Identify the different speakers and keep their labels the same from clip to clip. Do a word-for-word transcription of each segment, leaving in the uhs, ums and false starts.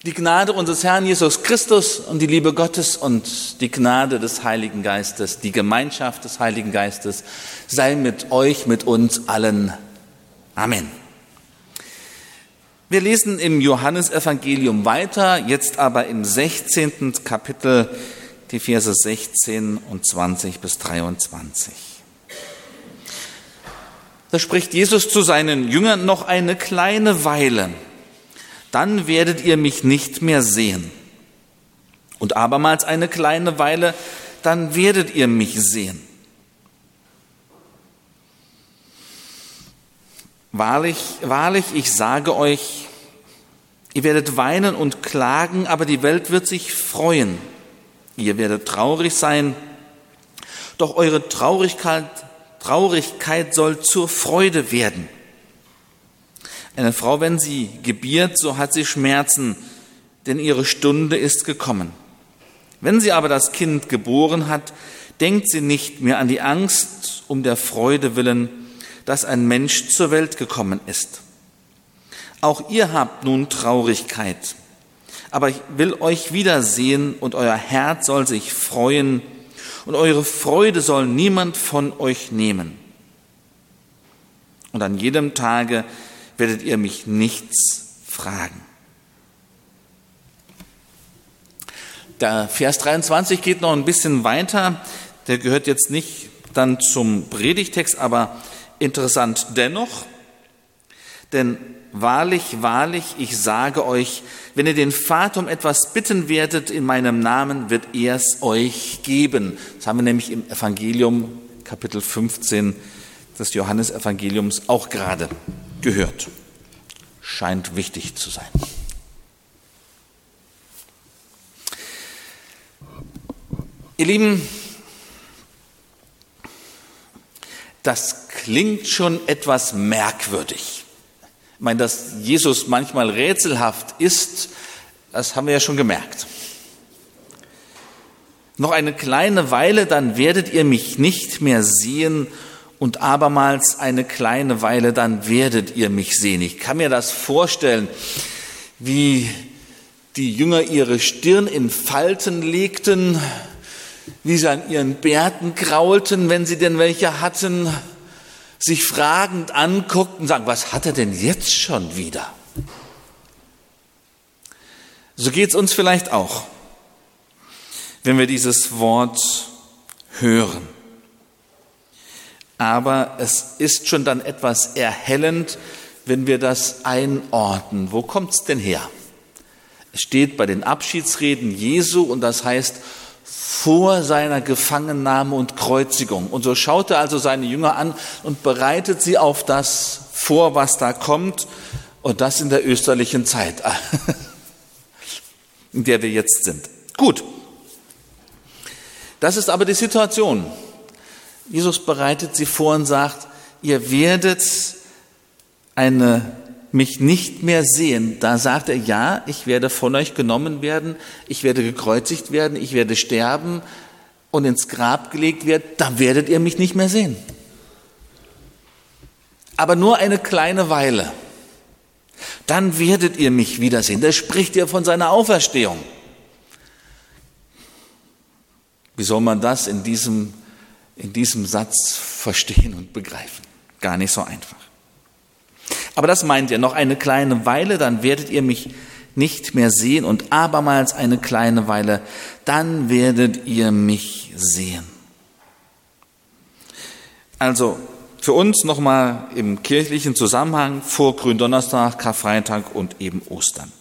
Speaker 1: Die Gnade unseres Herrn Jesus Christus und die Liebe Gottes und die Gnade des Heiligen Geistes, die Gemeinschaft des Heiligen Geistes sei mit euch, mit uns allen. Amen. Wir lesen im Johannesevangelium weiter, jetzt aber im sechzehnten Kapitel, die Verse sechzehn und zwanzig bis dreiundzwanzig. Da spricht Jesus zu seinen Jüngern: Noch eine kleine Weile, dann werdet ihr mich nicht mehr sehen. Und abermals eine kleine Weile, dann werdet ihr mich sehen. Wahrlich, wahrlich, ich sage euch, ihr werdet weinen und klagen, aber die Welt wird sich freuen. Ihr werdet traurig sein, doch eure Traurigkeit, Traurigkeit soll zur Freude werden. Eine Frau, wenn sie gebiert, so hat sie Schmerzen, denn ihre Stunde ist gekommen. Wenn sie aber das Kind geboren hat, denkt sie nicht mehr an die Angst um der Freude willen, dass ein Mensch zur Welt gekommen ist. Auch ihr habt nun Traurigkeit, aber ich will euch wiedersehen und euer Herz soll sich freuen und eure Freude soll niemand von euch nehmen. Und an jedem Tage werdet ihr mich nichts fragen. Der Vers dreiundzwanzig geht noch ein bisschen weiter. Der gehört jetzt nicht dann zum Predigtext, aber interessant dennoch. Denn wahrlich, wahrlich, ich sage euch, wenn ihr den Vater um etwas bitten werdet in meinem Namen, wird er es euch geben. Das haben wir nämlich im Evangelium, Kapitel fünfzehn des Johannesevangeliums auch gerade gehört. Scheint wichtig zu sein. Ihr Lieben, das klingt schon etwas merkwürdig. Ich meine, dass Jesus manchmal rätselhaft ist, das haben wir ja schon gemerkt. Noch eine kleine Weile, dann werdet ihr mich nicht mehr sehen, und abermals eine kleine Weile, dann werdet ihr mich sehen. Ich kann mir das vorstellen, wie die Jünger ihre Stirn in Falten legten, wie sie an ihren Bärten kraulten, wenn sie denn welche hatten, sich fragend anguckten und sagen, was hat er denn jetzt schon wieder? So geht es uns vielleicht auch, wenn wir dieses Wort hören. Aber es ist schon dann etwas erhellend, wenn wir das einordnen. Wo kommt es denn her? Es steht bei den Abschiedsreden Jesu und das heißt vor seiner Gefangennahme und Kreuzigung. Und so schaut er also seine Jünger an und bereitet sie auf das vor, was da kommt. Und das in der österlichen Zeit, in der wir jetzt sind. Gut, das ist aber die Situation. Jesus bereitet sie vor und sagt, ihr werdet eine, mich nicht mehr sehen. Da sagt er, ja, ich werde von euch genommen werden, ich werde gekreuzigt werden, ich werde sterben und ins Grab gelegt werden, dann werdet ihr mich nicht mehr sehen. Aber nur eine kleine Weile. Dann werdet ihr mich wiedersehen. Da spricht er von seiner Auferstehung. Wie soll man das in diesem in diesem Satz verstehen und begreifen? Gar nicht so einfach. Aber das meint er, noch eine kleine Weile, dann werdet ihr mich nicht mehr sehen und abermals eine kleine Weile, dann werdet ihr mich sehen. Also für uns nochmal im kirchlichen Zusammenhang vor Gründonnerstag, Karfreitag und eben Ostern.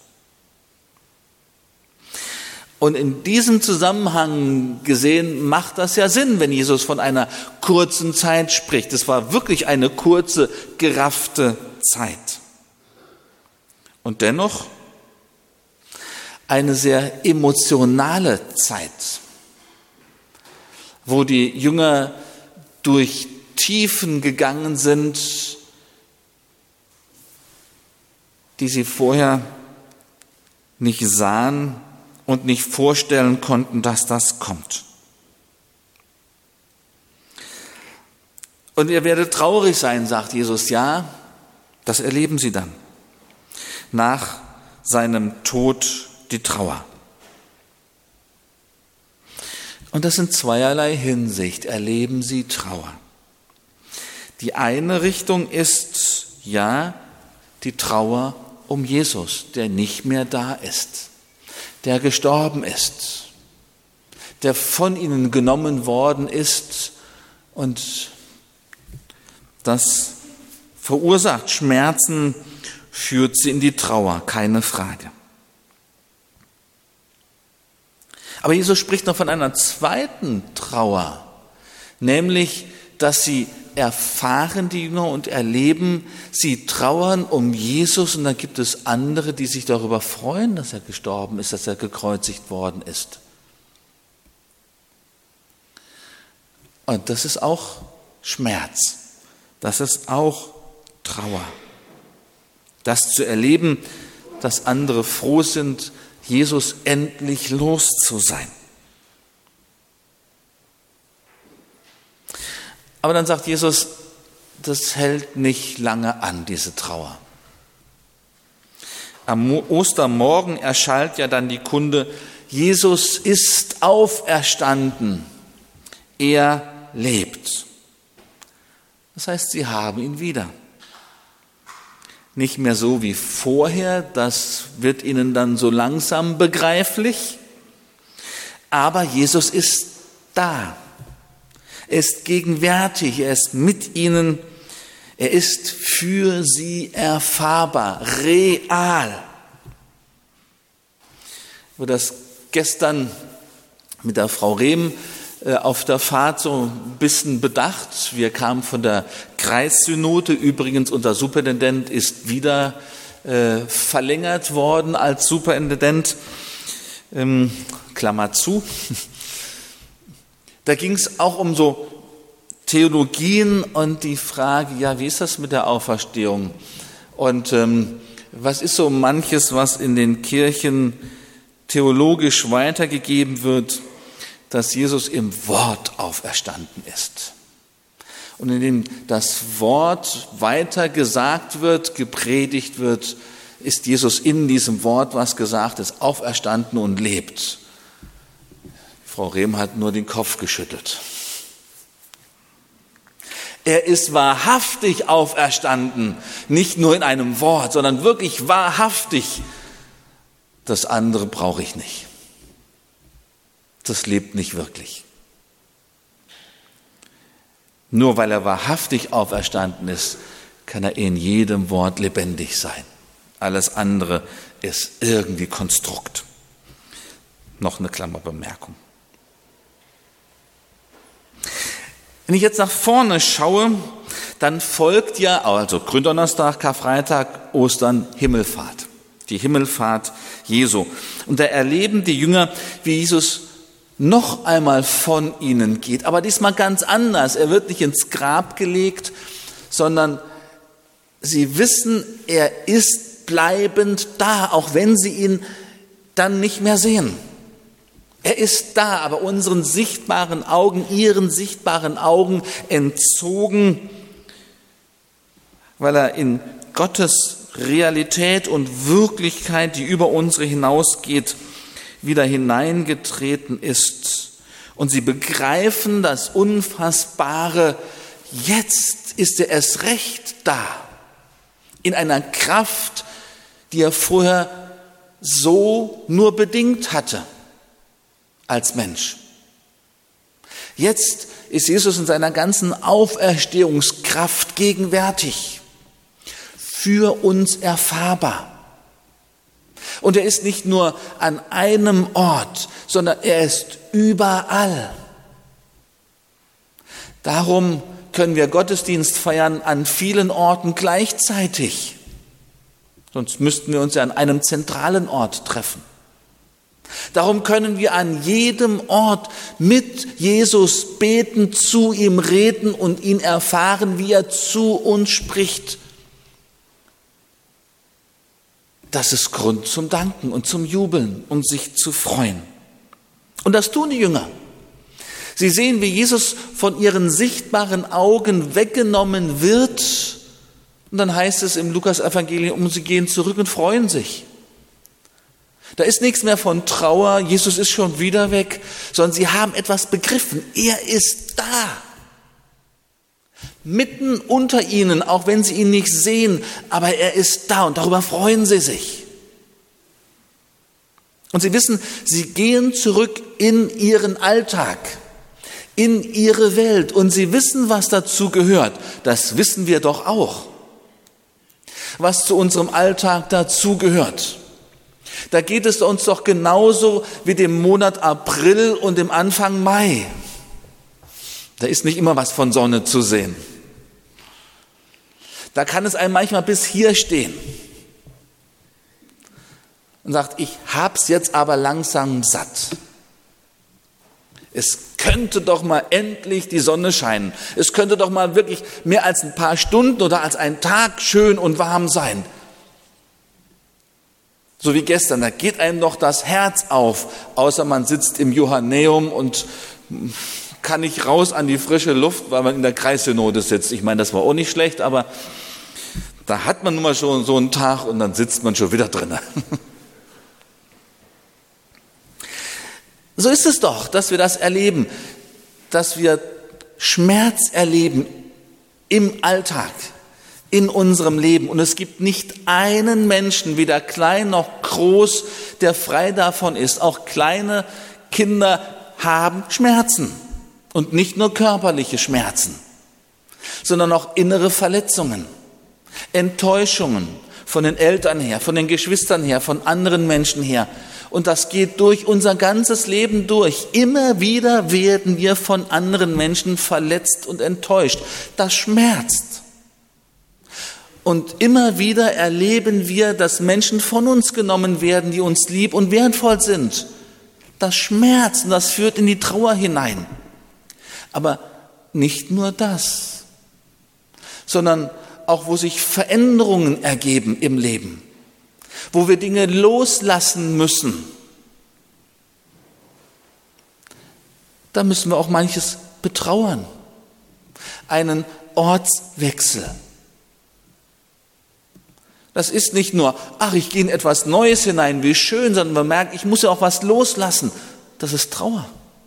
Speaker 1: Und in diesem Zusammenhang gesehen macht das ja Sinn, wenn Jesus von einer kurzen Zeit spricht. Es war wirklich eine kurze, geraffte Zeit. Und dennoch eine sehr emotionale Zeit, wo die Jünger durch Tiefen gegangen sind, die sie vorher nicht sahen und nicht vorstellen konnten, dass das kommt. Und ihr werdet traurig sein, sagt Jesus. Ja, das erleben sie dann. Nach seinem Tod die Trauer. Und das in zweierlei Hinsicht erleben sie Trauer. Die eine Richtung ist, ja, die Trauer um Jesus, der nicht mehr da ist, der gestorben ist, der von ihnen genommen worden ist, und das verursacht Schmerzen, führt sie in die Trauer, keine Frage. Aber Jesus spricht noch von einer zweiten Trauer, nämlich, dass sie erfahren, die Jünger, und erleben, sie trauern um Jesus, und dann gibt es andere, die sich darüber freuen, dass er gestorben ist, dass er gekreuzigt worden ist. Und das ist auch Schmerz, das ist auch Trauer. Das zu erleben, dass andere froh sind, Jesus endlich los zu sein. Aber dann sagt Jesus, das hält nicht lange an, diese Trauer. Am Ostermorgen erschallt ja dann die Kunde, Jesus ist auferstanden, er lebt. Das heißt, sie haben ihn wieder. Nicht mehr so wie vorher, das wird ihnen dann so langsam begreiflich, aber Jesus ist da. Er ist gegenwärtig, er ist mit ihnen, er ist für sie erfahrbar, real. Ich habe das gestern mit der Frau Rehm auf der Fahrt so ein bisschen bedacht. Wir kamen von der Kreissynode, übrigens unser Superintendent ist wieder äh, verlängert worden als Superintendent, ähm, Klammer zu. Da ging es auch um so Theologien und die Frage, ja, wie ist das mit der Auferstehung? Und ähm, was ist so manches, was in den Kirchen theologisch weitergegeben wird, dass Jesus im Wort auferstanden ist. Und indem das Wort weiter gesagt wird, gepredigt wird, ist Jesus in diesem Wort, was gesagt ist, auferstanden und lebt. Frau Rehm hat nur den Kopf geschüttelt. Er ist wahrhaftig auferstanden, nicht nur in einem Wort, sondern wirklich wahrhaftig. Das andere brauche ich nicht. Das lebt nicht wirklich. Nur weil er wahrhaftig auferstanden ist, kann er in jedem Wort lebendig sein. Alles andere ist irgendwie Konstrukt. Noch eine Klammerbemerkung. Wenn ich jetzt nach vorne schaue, dann folgt ja, also Gründonnerstag, Karfreitag, Ostern, Himmelfahrt. Die Himmelfahrt Jesu. Und da erleben die Jünger, wie Jesus noch einmal von ihnen geht, aber diesmal ganz anders. Er wird nicht ins Grab gelegt, sondern sie wissen, er ist bleibend da, auch wenn sie ihn dann nicht mehr sehen. Er ist da, aber unseren sichtbaren Augen, ihren sichtbaren Augen entzogen, weil er in Gottes Realität und Wirklichkeit, die über unsere hinausgeht, wieder hineingetreten ist. Und sie begreifen das Unfassbare, jetzt ist er erst recht da, in einer Kraft, die er vorher so nur bedingt hatte als Mensch. Jetzt ist Jesus in seiner ganzen Auferstehungskraft gegenwärtig, für uns erfahrbar. Und er ist nicht nur an einem Ort, sondern er ist überall. Darum können wir Gottesdienst feiern an vielen Orten gleichzeitig. Sonst müssten wir uns ja an einem zentralen Ort treffen. Darum können wir an jedem Ort mit Jesus beten, zu ihm reden und ihn erfahren, wie er zu uns spricht. Das ist Grund zum Danken und zum Jubeln und sich zu freuen. Und das tun die Jünger. Sie sehen, wie Jesus von ihren sichtbaren Augen weggenommen wird. Und dann heißt es im Lukas-Evangelium, sie gehen zurück und freuen sich. Da ist nichts mehr von Trauer, Jesus ist schon wieder weg, sondern sie haben etwas begriffen. Er ist da. Mitten unter ihnen, auch wenn sie ihn nicht sehen, aber er ist da und darüber freuen sie sich. Und sie wissen, sie gehen zurück in ihren Alltag, in ihre Welt und sie wissen, was dazu gehört. Das wissen wir doch auch. Was zu unserem Alltag dazu gehört. Da geht es uns doch genauso wie dem Monat April und dem Anfang Mai. Da ist nicht immer was von Sonne zu sehen. Da kann es einem manchmal bis hier stehen und sagt, ich hab's jetzt aber langsam satt. Es könnte doch mal endlich die Sonne scheinen. Es könnte doch mal wirklich mehr als ein paar Stunden oder als ein Tag schön und warm sein. So wie gestern, da geht einem doch das Herz auf, außer man sitzt im Johanneum und kann nicht raus an die frische Luft, weil man in der Kreissynode sitzt. Ich meine, das war auch nicht schlecht, aber da hat man nun mal schon so einen Tag und dann sitzt man schon wieder drin. So ist es doch, dass wir das erleben, dass wir Schmerz erleben im Alltag, in unserem Leben. Und es gibt nicht einen Menschen, weder klein noch groß, der frei davon ist. Auch kleine Kinder haben Schmerzen. Und nicht nur körperliche Schmerzen, sondern auch innere Verletzungen, Enttäuschungen von den Eltern her, von den Geschwistern her, von anderen Menschen her. Und das geht durch unser ganzes Leben durch. Immer wieder werden wir von anderen Menschen verletzt und enttäuscht. Das schmerzt. Und immer wieder erleben wir, dass Menschen von uns genommen werden, die uns lieb und wertvoll sind. Das schmerzt und das führt in die Trauer hinein. Aber nicht nur das, sondern auch, wo sich Veränderungen ergeben im Leben, wo wir Dinge loslassen müssen, da müssen wir auch manches betrauern. Einen Ortswechsel. Das ist nicht nur, ach, ich gehe in etwas Neues hinein, wie schön, sondern man merkt, ich muss ja auch was loslassen. Das ist Trauer.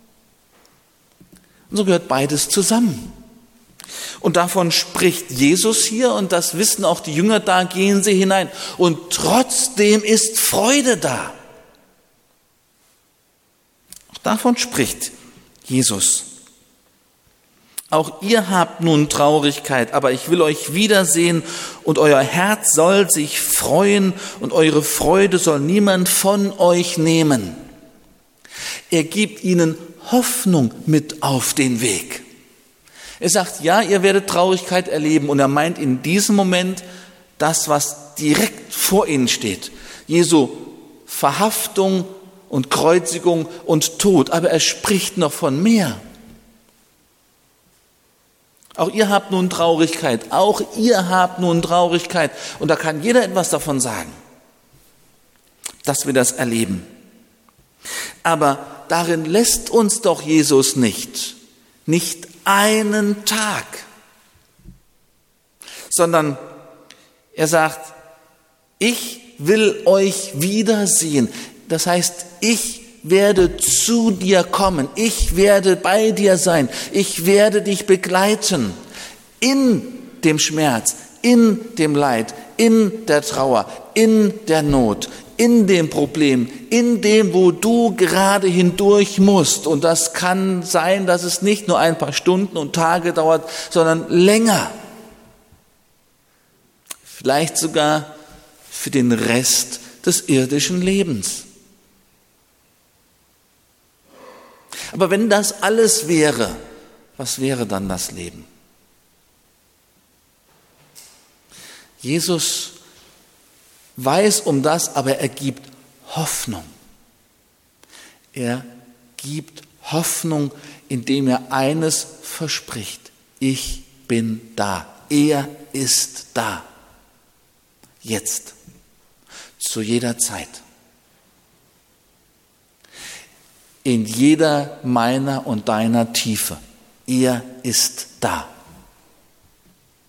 Speaker 1: Und so gehört beides zusammen. Und davon spricht Jesus hier und das wissen auch die Jünger, da gehen sie hinein. Und trotzdem ist Freude da. Auch davon spricht Jesus. Auch ihr habt nun Traurigkeit, aber ich will euch wiedersehen und euer Herz soll sich freuen und eure Freude soll niemand von euch nehmen. Er gibt ihnen Hoffnung mit auf den Weg. Er sagt, ja, ihr werdet Traurigkeit erleben und er meint in diesem Moment das, was direkt vor ihnen steht. Jesu Verhaftung und Kreuzigung und Tod, aber er spricht noch von mehr. Auch ihr habt nun Traurigkeit, auch ihr habt nun Traurigkeit und da kann jeder etwas davon sagen, dass wir das erleben. Aber darin lässt uns doch Jesus nicht, nicht einen Tag, sondern er sagt, ich will euch wiedersehen. Das heißt, ich werde zu dir kommen, ich werde bei dir sein, ich werde dich begleiten in dem Schmerz, in dem Leid, in der Trauer, in der Not, in dem Problem, in dem, wo du gerade hindurch musst. Und das kann sein, dass es nicht nur ein paar Stunden und Tage dauert, sondern länger. Vielleicht sogar für den Rest des irdischen Lebens. Aber wenn das alles wäre, was wäre dann das Leben? Jesus weiß um das, aber er gibt Hoffnung. Er gibt Hoffnung, indem er eines verspricht. Ich bin da. Er ist da. Jetzt. Zu jeder Zeit. In jeder meiner und deiner Tiefe. Er ist da.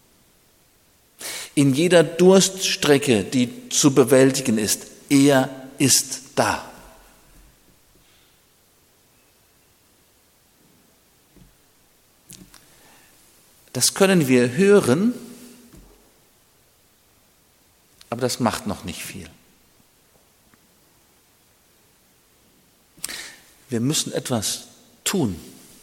Speaker 1: In jeder Durststrecke, die zu bewältigen ist, er ist da. Das können wir hören, aber das macht noch nicht viel. Wir müssen etwas tun.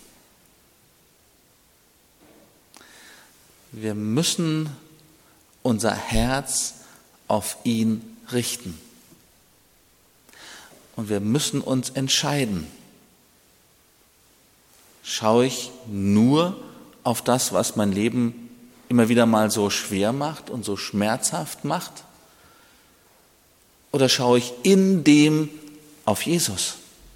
Speaker 1: Wir müssen unser Herz auf ihn richten. Und wir müssen uns entscheiden. Schaue ich nur auf das, was mein Leben immer wieder mal so schwer macht und so schmerzhaft macht? Oder schaue ich in dem auf Jesus?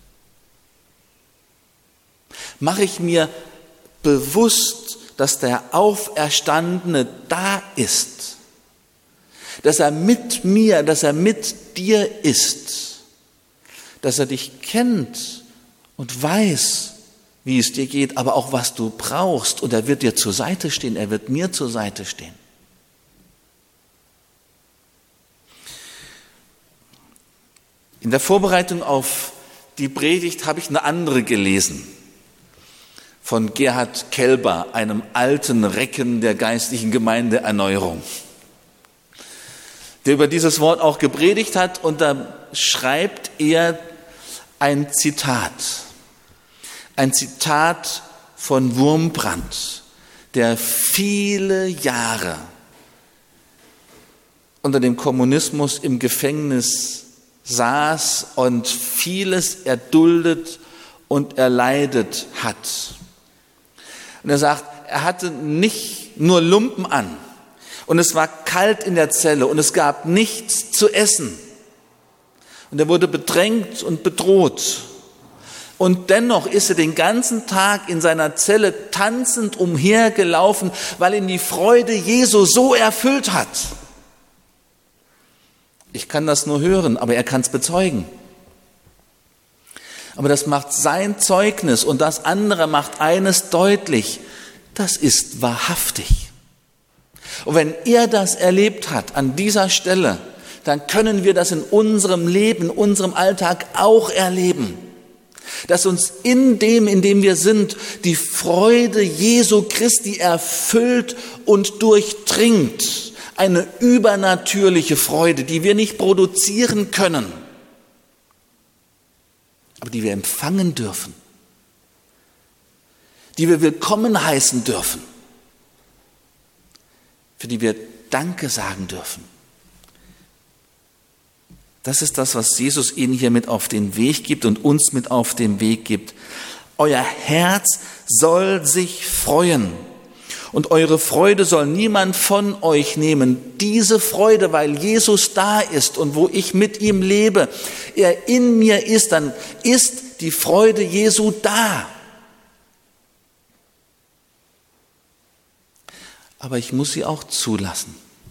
Speaker 1: Mache ich mir bewusst, dass der Auferstandene da ist, dass er mit mir, dass er mit dir ist, dass er dich kennt und weiß, wie es dir geht, aber auch was du brauchst, und er wird dir zur Seite stehen, er wird mir zur Seite stehen. In der Vorbereitung auf die Predigt habe ich eine andere gelesen, von Gerhard Kelber, einem alten Recken der geistlichen Gemeinde Erneuerung, der über dieses Wort auch gepredigt hat, und da schreibt er ein Zitat. Ein Zitat von Wurmbrand, der viele Jahre unter dem Kommunismus im Gefängnis saß und vieles erduldet und erleidet hat. Und er sagt, er hatte nicht nur Lumpen an und es war kalt in der Zelle und es gab nichts zu essen. Und er wurde bedrängt und bedroht. Und dennoch ist er den ganzen Tag in seiner Zelle tanzend umhergelaufen, weil ihn die Freude Jesu so erfüllt hat. Ich kann das nur hören, aber er kann es bezeugen. Aber das macht sein Zeugnis, und das andere macht eines deutlich: das ist wahrhaftig. Und wenn er das erlebt hat an dieser Stelle, dann können wir das in unserem Leben, in unserem Alltag auch erleben. Dass uns in dem, in dem wir sind, die Freude Jesu Christi erfüllt und durchdringt. Eine übernatürliche Freude, die wir nicht produzieren können, aber die wir empfangen dürfen, die wir willkommen heißen dürfen, für die wir Danke sagen dürfen. Das ist das, was Jesus Ihnen hier mit auf den Weg gibt und uns mit auf den Weg gibt. Euer Herz soll sich freuen und eure Freude soll niemand von euch nehmen. Diese Freude, weil Jesus da ist und wo ich mit ihm lebe, er in mir ist, dann ist die Freude Jesu da. Aber ich muss sie auch zulassen,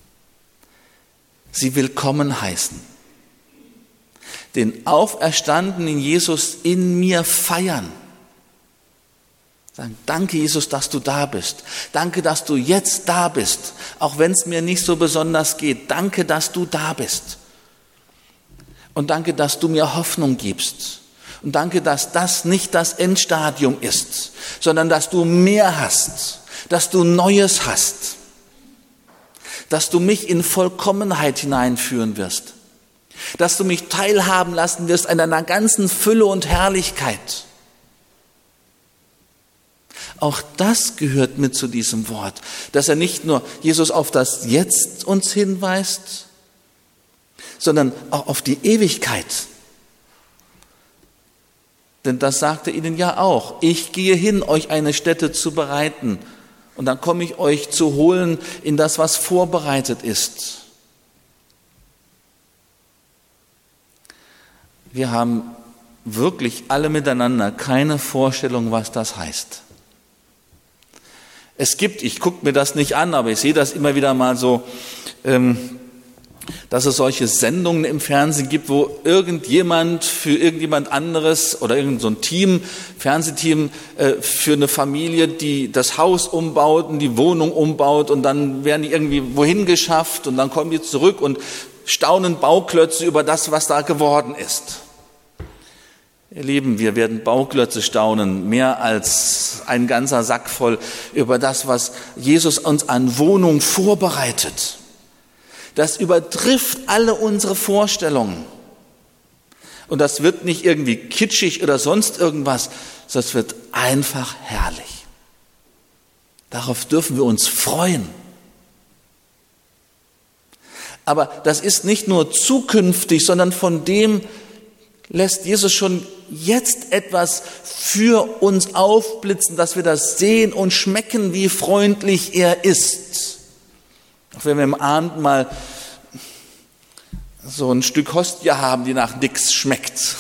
Speaker 1: sie willkommen heißen. Den auferstandenen Jesus in mir feiern. Sagen, danke Jesus, dass du da bist. Danke, dass du jetzt da bist, auch wenn es mir nicht so besonders geht. Danke, dass du da bist. Und danke, dass du mir Hoffnung gibst. Und danke, dass das nicht das Endstadium ist, sondern dass du mehr hast, dass du Neues hast, dass du mich in Vollkommenheit hineinführen wirst. Dass du mich teilhaben lassen wirst an deiner ganzen Fülle und Herrlichkeit. Auch das gehört mit zu diesem Wort, dass er nicht nur Jesus auf das Jetzt uns hinweist, sondern auch auf die Ewigkeit. Denn das sagt er ihnen ja auch. Ich gehe hin, euch eine Stätte zu bereiten, und dann komme ich euch zu holen in das, was vorbereitet ist. Wir haben wirklich alle miteinander keine Vorstellung, was das heißt. Es gibt, ich gucke mir das nicht an, aber ich sehe das immer wieder mal so, ähm, dass es solche Sendungen im Fernsehen gibt, wo irgendjemand für irgendjemand anderes oder irgend so ein Team, Fernsehteam äh, für eine Familie, die das Haus umbaut und die Wohnung umbaut, und dann werden die irgendwie wohin geschafft und dann kommen die zurück und staunen Bauklötze über das, was da geworden ist. Ihr Lieben, wir werden Bauklötze staunen, mehr als ein ganzer Sack voll über das, was Jesus uns an Wohnung vorbereitet. Das übertrifft alle unsere Vorstellungen. Und das wird nicht irgendwie kitschig oder sonst irgendwas, sondern es wird einfach herrlich. Darauf dürfen wir uns freuen. Aber das ist nicht nur zukünftig, sondern von dem lässt Jesus schon jetzt etwas für uns aufblitzen, dass wir das sehen und schmecken, wie freundlich er ist. Auch wenn wir im Abendmahl so ein Stück Hostie haben, die nach nichts schmeckt.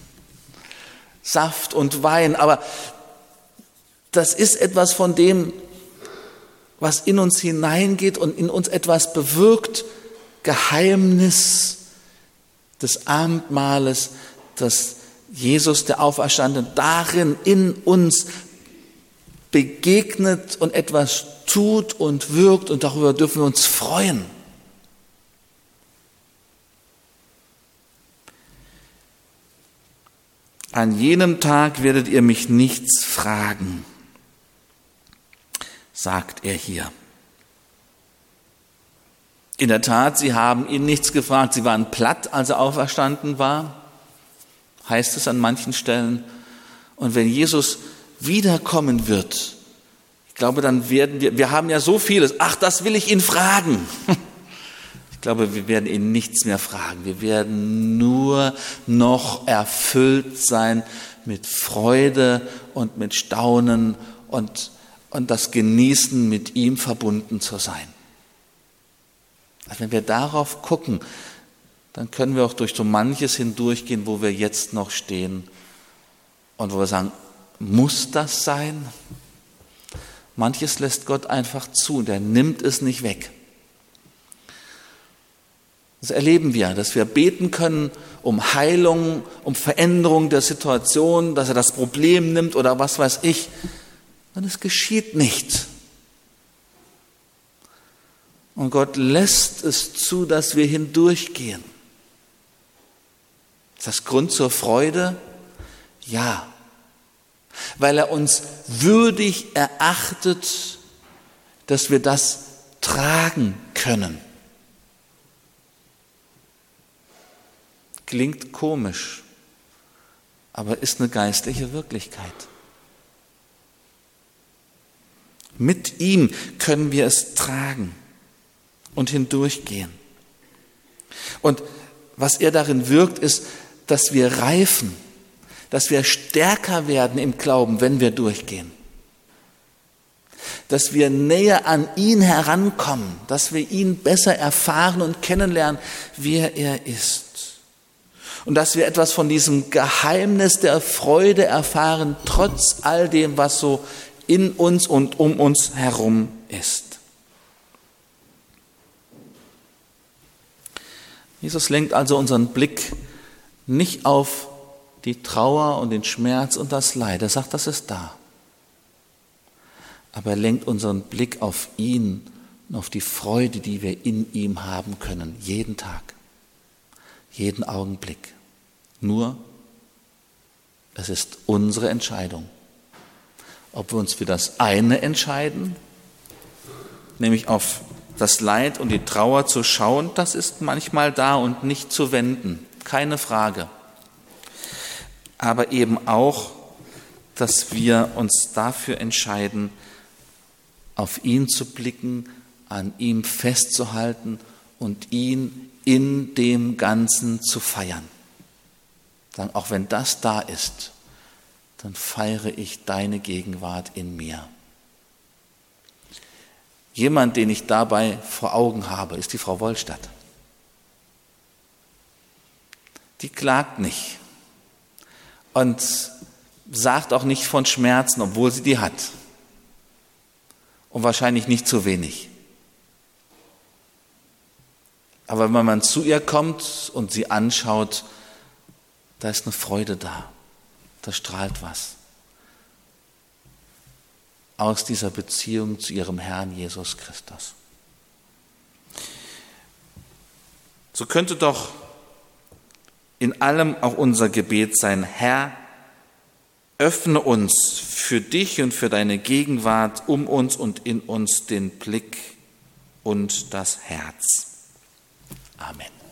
Speaker 1: Saft und Wein, aber das ist etwas von dem, was in uns hineingeht und in uns etwas bewirkt, Geheimnis des Abendmahles, dass Jesus, der Auferstandene, darin in uns begegnet und etwas tut und wirkt, und darüber dürfen wir uns freuen. An jenem Tag werdet ihr mich nichts fragen, sagt er hier. In der Tat, sie haben ihn nichts gefragt. Sie waren platt, als er auferstanden war, heißt es an manchen Stellen. Und wenn Jesus wiederkommen wird, ich glaube, dann werden wir, wir haben ja so vieles, ach, das will ich ihn fragen. Ich glaube, wir werden ihn nichts mehr fragen. Wir werden nur noch erfüllt sein mit Freude und mit Staunen und, und das Genießen, mit ihm verbunden zu sein. Also wenn wir darauf gucken, dann können wir auch durch so manches hindurchgehen, wo wir jetzt noch stehen und wo wir sagen, muss das sein? Manches lässt Gott einfach zu, der nimmt es nicht weg. Das erleben wir, dass wir beten können um Heilung, um Veränderung der Situation, dass er das Problem nimmt oder was weiß ich. Und es geschieht nicht. Und Gott lässt es zu, dass wir hindurchgehen. Ist das Grund zur Freude? Ja. Weil er uns würdig erachtet, dass wir das tragen können. Klingt komisch, aber ist eine geistliche Wirklichkeit. Mit ihm können wir es tragen und hindurchgehen. Und was er darin wirkt, ist, dass wir reifen, dass wir stärker werden im Glauben, wenn wir durchgehen. Dass wir näher an ihn herankommen, dass wir ihn besser erfahren und kennenlernen, wer er ist. Und dass wir etwas von diesem Geheimnis der Freude erfahren, trotz all dem, was so in uns und um uns herum ist. Jesus lenkt also unseren Blick nicht auf die Trauer und den Schmerz und das Leid. Er sagt, das ist da. Aber er lenkt unseren Blick auf ihn und auf die Freude, die wir in ihm haben können, jeden Tag, jeden Augenblick. Nur, es ist unsere Entscheidung, ob wir uns für das eine entscheiden, nämlich auf das Leid und die Trauer zu schauen, das ist manchmal da und nicht zu wenden, keine Frage. Aber eben auch, dass wir uns dafür entscheiden, auf ihn zu blicken, an ihm festzuhalten und ihn in dem Ganzen zu feiern. Sagen, auch wenn das da ist, dann feiere ich deine Gegenwart in mir. Jemand, den ich dabei vor Augen habe, ist die Frau Wollstadt. Die klagt nicht und sagt auch nicht von Schmerzen, obwohl sie die hat. Und wahrscheinlich nicht zu wenig. Aber wenn man zu ihr kommt und sie anschaut, da ist eine Freude da, da strahlt was. Aus dieser Beziehung zu ihrem Herrn Jesus Christus. So könnte doch in allem auch unser Gebet sein: Herr, öffne uns für dich und für deine Gegenwart um uns und in uns den Blick und das Herz. Amen.